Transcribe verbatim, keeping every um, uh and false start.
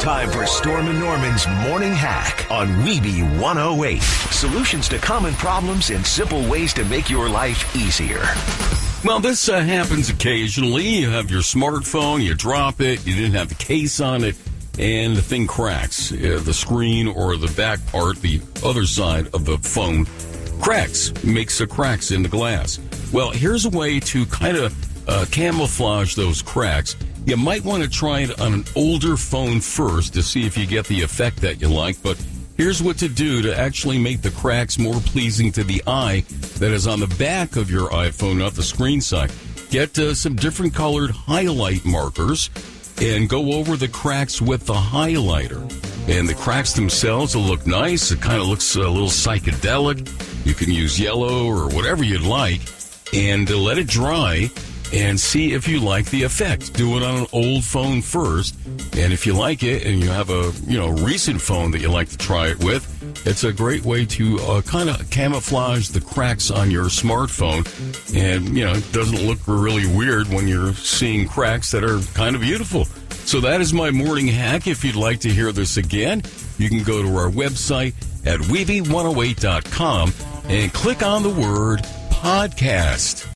time for Storm and Norman's Morning Hack on Weeby one oh eight. Solutions to common problems and simple ways to make your life easier. Well, this uh, happens occasionally. You have your smartphone, you drop it, you didn't have the case on it, and the thing cracks. Uh, the screen or the back part, the other side of the phone, cracks, makes the cracks in the glass. Well, here's a way to kind of uh, camouflage those cracks. You might want to try it on an older phone first to see if you get the effect that you like, but here's what to do to actually make the cracks more pleasing to the eye that is on the back of your iPhone, not the screen side. Get uh, some different colored highlight markers and go over the cracks with the highlighter. And the cracks themselves will look nice. It kind of looks a little psychedelic. You can use yellow or whatever you'd like and uh, let it dry and see if you like the effect. Do it on an old phone first, and if you like it and you have a you know recent phone that you like to try it with, it's a great way to uh, kind of camouflage the cracks on your smartphone, and you know it doesn't look really weird when you're seeing cracks that are kind of beautiful. So that is my morning hack. If you'd like to hear this again, you can go to our website at Weeby one oh eight dot com and click on the word podcast.